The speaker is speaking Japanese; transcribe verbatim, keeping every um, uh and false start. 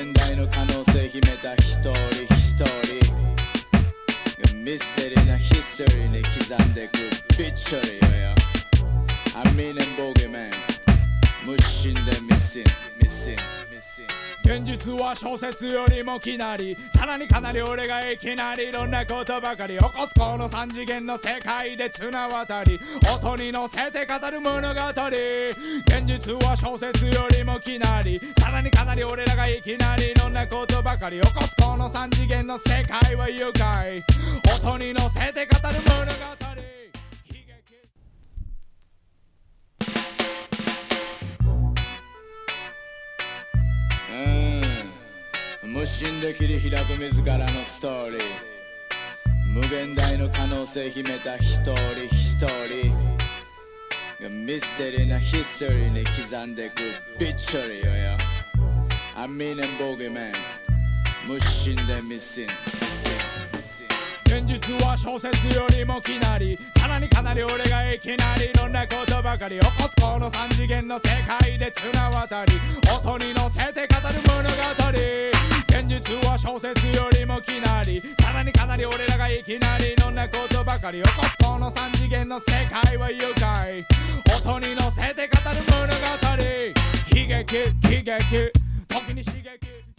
限大の可能性秘めた一人一人がミステリーなヒストリーに刻んでくビッチョリーよ。アミネンボーゲメン無心でミスンミスンミスン。 現実は小説よりもきなり、さらにかなり俺がいきなりいろんなことばかり起こすこの三次元の世界で綱渡り、音に乗せて語る物語。現実は小説よりもきなり、さらにかなり俺らがいきなりいろんなことばかり起こすこの三次元の世界は愉快、音に乗せて語る物語。 無心で切り開く自らのストーリー、無限大の可能性秘めた一人一人がミステリーなヒストリーに刻んでくビッチョリーよよ。アミネンボーゲメン無心でミスン。 現実は小説よりもきなり、さらにかなり俺がいきなりいろんなことばかり起こすこの三次元の世界で綱渡り、音に乗せて語る物語。現実は小説よりもきなり、さらにかなり俺らがいきなりいろんなことばかり起こすこの三次元の世界は愉快、音に乗せて語る物語。悲劇悲劇時に刺激。